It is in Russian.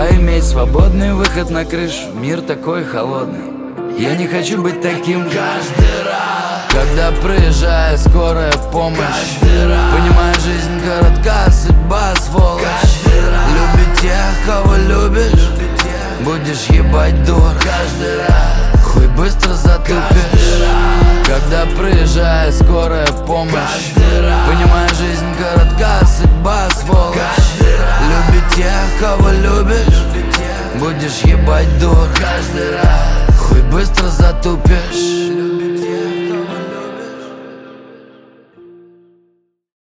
мечтала иметь свободный выход на крышу. Мир такой холодный, я не хочу быть таким каждый раз, когда проезжает скорая помощь. Понимаю, жизнь коротка, судьба сволочь. Люби тех, кого любишь, будешь ебать дур. Хуй быстро затупишь, когда проезжает скорая помощь. Понимаю, жизнь коротка, судьба сволочь. Люби тех, кого любишь, будешь ебать дур. Хуй быстро затупишь.